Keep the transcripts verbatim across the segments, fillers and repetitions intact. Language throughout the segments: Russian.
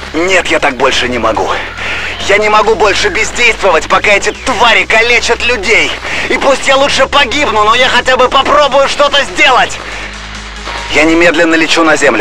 Нет, я так больше не могу. Я не могу больше бездействовать, пока эти твари калечат людей. И пусть я лучше погибну, но я хотя бы попробую что-то сделать. Я немедленно лечу на землю.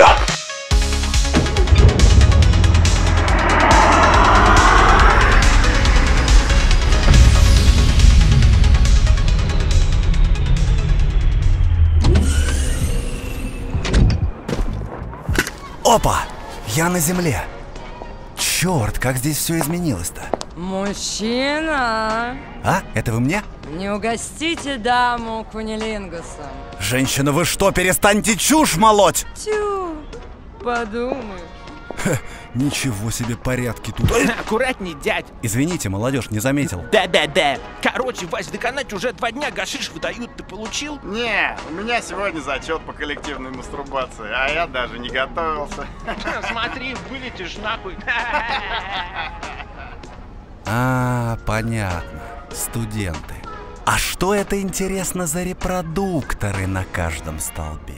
Опа! Я на земле. Черт, как здесь все изменилось-то. Мужчина! А? Это вы мне? Не угостите даму кунилингусом. Женщина, вы что, перестаньте чушь молоть? Тю, подумай. Ха, ничего себе порядки тут. Аккуратней, дядь. Извините, молодежь, не заметил. Да-да-да. Короче, Вась, доконать уже два дня гашиш выдают. Ты получил? Не, у меня сегодня зачет по коллективной мастурбации, а я даже не готовился. Смотри, вылетишь нахуй. А, понятно. Студенты. А что это, интересно, за репродукторы на каждом столбе?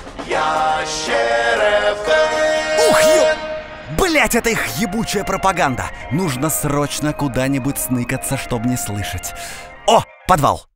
Ух, ё... Блять, это их ебучая пропаганда. Нужно срочно куда-нибудь сныкаться, чтобы не слышать. О, подвал.